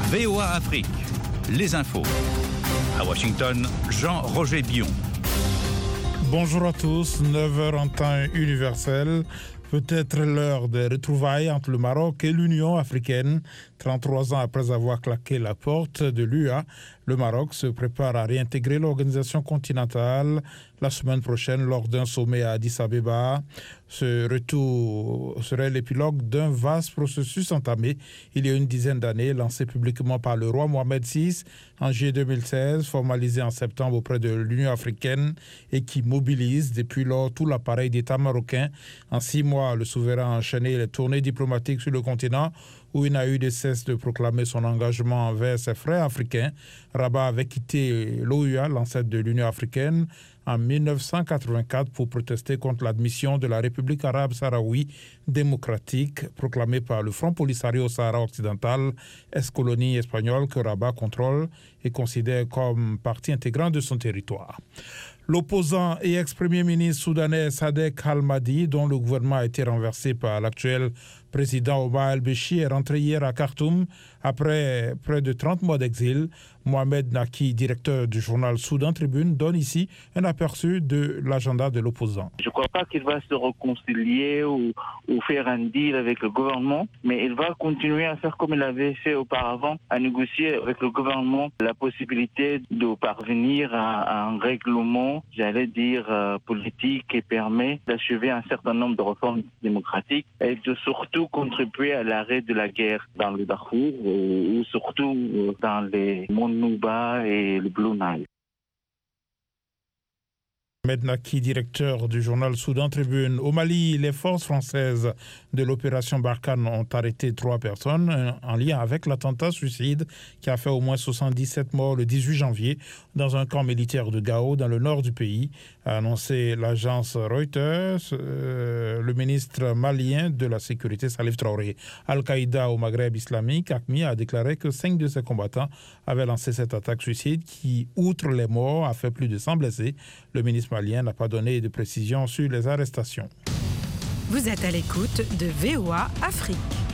VOA Afrique, les infos. À Washington, Jean-Roger Bion. Bonjour à tous, 9h en temps universel. Peut-être l'heure des retrouvailles entre le Maroc et l'Union africaine. 33 ans après avoir claqué la porte de l'UA, le Maroc se prépare à réintégrer l'organisation continentale la semaine prochaine lors d'un sommet à Addis Abeba. Ce retour serait l'épilogue d'un vaste processus entamé il y a une dizaine d'années, lancé publiquement par le roi Mohamed VI en juillet 2016, formalisé en septembre auprès de l'Union africaine et qui mobilise depuis lors tout l'appareil d'État marocain. En 6 mois, le souverain a enchaîné les tournées diplomatiques sur le continent où il n'a eu de cesse de proclamer son engagement envers ses frères africains. Rabat avait quitté l'OUA, l'ancêtre de l'Union africaine, en 1984 pour protester contre l'admission de la République arabe sahraoui démocratique proclamée par le Front Polisario Sahara occidental, ex-colonie espagnole que Rabat contrôle et considère comme partie intégrante de son territoire. L'opposant et ex-premier ministre soudanais Sadek Al-Mahdi, dont le gouvernement a été renversé par l'actuel président Omar El-Béchir, est rentré hier à Khartoum après près de 30 mois d'exil. Mohamed Naki, directeur du journal Soudan Tribune, donne ici un aperçu de l'agenda de l'opposant. Je ne crois pas qu'il va se réconcilier ou faire un deal avec le gouvernement, mais il va continuer à faire comme il avait fait auparavant, à négocier avec le gouvernement la possibilité de parvenir à un règlement, politique qui permet d'achever un certain nombre de réformes démocratiques et de surtout contribuer à l'arrêt de la guerre dans le Darfour ou surtout dans les monts Nouba et le Blue Nile. Mohamed Naki, directeur du journal Soudan Tribune. Au Mali, les forces françaises de l'opération Barkhane ont arrêté 3 personnes en lien avec l'attentat suicide qui a fait au moins 77 morts le 18 janvier dans un camp militaire de Gao dans le nord du pays, a annoncé l'agence Reuters. Le ministre malien de la Sécurité, Salif Traoré. Al-Qaïda au Maghreb islamique, AQMI, a déclaré que 5 de ses combattants avaient lancé cette attaque suicide qui, outre les morts, a fait plus de 100 blessés. Le ministre malien n'a pas donné de précisions sur les arrestations. Vous êtes à l'écoute de VOA Afrique.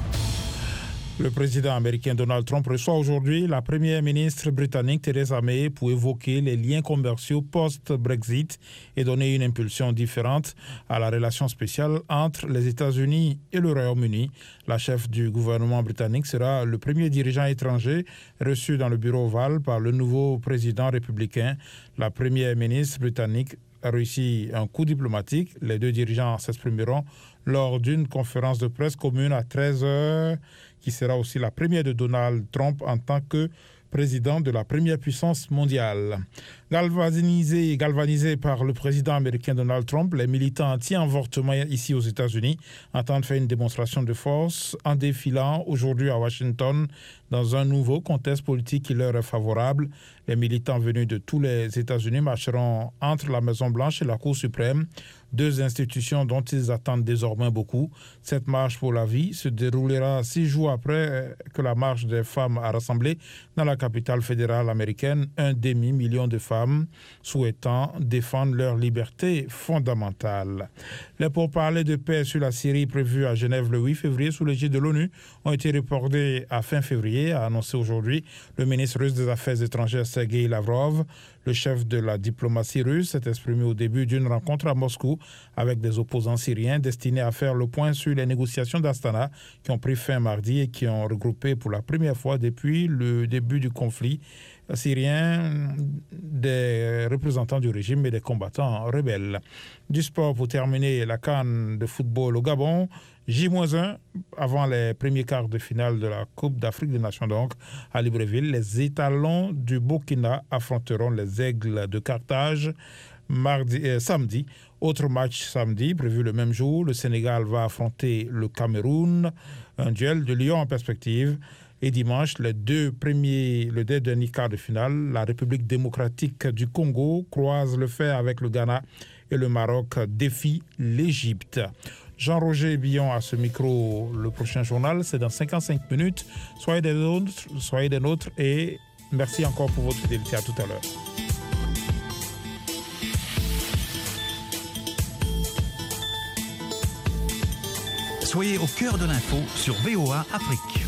Le président américain Donald Trump reçoit aujourd'hui la première ministre britannique Theresa May pour évoquer les liens commerciaux post-Brexit et donner une impulsion différente à la relation spéciale entre les États-Unis et le Royaume-Uni. La chef du gouvernement britannique sera le premier dirigeant étranger reçu dans le bureau ovale par le nouveau président républicain. La première ministre britannique a réussi un coup diplomatique. Les 2 dirigeants s'exprimeront lors d'une conférence de presse commune à 13h, qui sera aussi la première de Donald Trump en tant que président de la première puissance mondiale. Galvanisés par le président américain Donald Trump, les militants anti-avortement ici aux États-Unis entendent faire une démonstration de force en défilant aujourd'hui à Washington dans un nouveau contexte politique qui leur est favorable. Les militants venus de tous les États-Unis marcheront entre la Maison-Blanche et la Cour suprême, 2 institutions dont ils attendent désormais beaucoup. Cette marche pour la vie se déroulera 6 jours après que la marche des femmes a rassemblé dans la capitale fédérale américaine 1,5 million de femmes souhaitant défendre leur liberté fondamentale. Les pourparlers de paix sur la Syrie prévus à Genève le 8 février sous l'égide de l'ONU ont été reportés à fin février, a annoncé aujourd'hui le ministre russe des Affaires étrangères Sergei Lavrov. Le chef de la diplomatie russe s'est exprimé au début d'une rencontre à Moscou avec des opposants syriens destinés à faire le point sur les négociations d'Astana qui ont pris fin mardi et qui ont regroupé pour la première fois depuis le début du conflit syrien des représentants du régime et des combattants rebelles. Du sport pour terminer, la CAN de football au Gabon, J-1 avant les premiers quarts de finale de la Coupe d'Afrique des Nations donc à Libreville. Les étalons du Burkina affronteront les Aigles de Carthage samedi. Autre match samedi, prévu le même jour, le Sénégal va affronter le Cameroun, un duel de Lyon en perspective. Et dimanche, les deux derniers quarts de finale, la République démocratique du Congo croise le fer avec le Ghana et le Maroc défie l'Égypte. Jean-Roger Bion à ce micro. Le prochain journal, c'est dans 55 minutes. Soyez des nôtres et merci encore pour votre fidélité. À tout à l'heure. Soyez au cœur de l'info sur VOA Afrique.